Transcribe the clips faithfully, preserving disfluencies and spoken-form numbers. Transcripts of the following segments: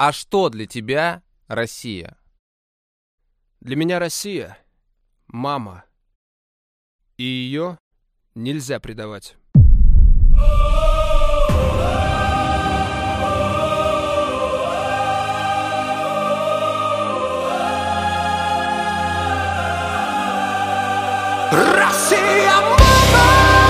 А что для тебя Россия? Для меня Россия — мама. И ее нельзя предавать. Россия, мама!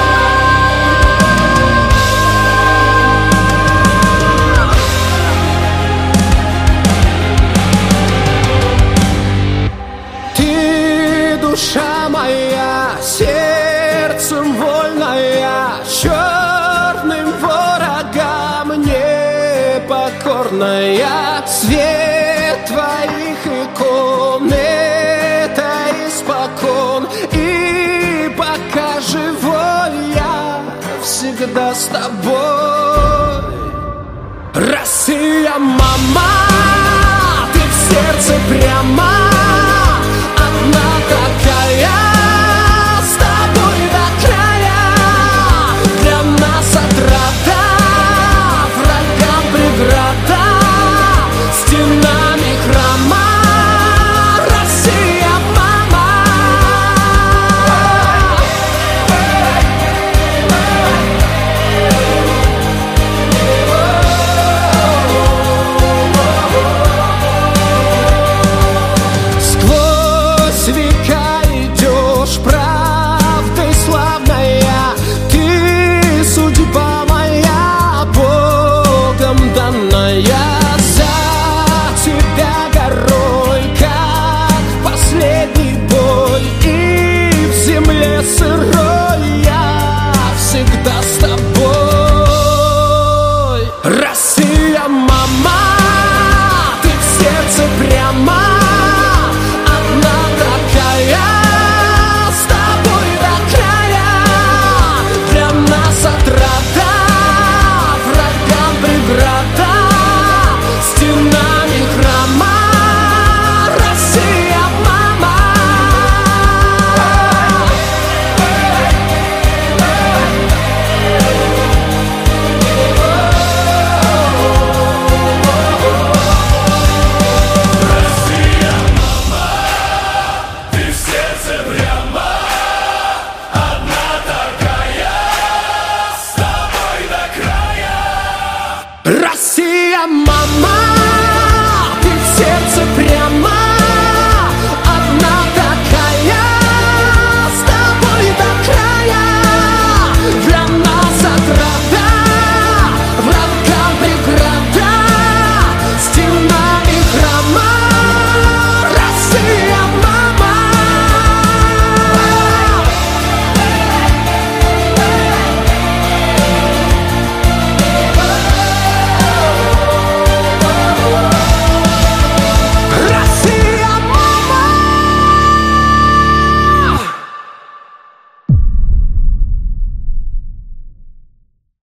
Ты душа моя, сердцем вольная, черным ворогам непокорная. Свет твоих икон — это испокон. И пока живой я всегда с тобой. Россия, мама!